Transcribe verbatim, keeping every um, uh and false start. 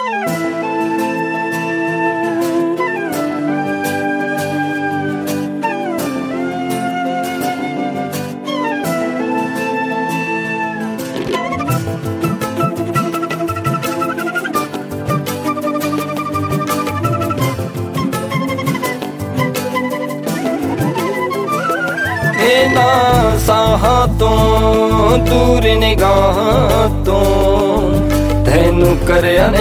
ना साहा तो दूर निगाह तो तैनू करया ने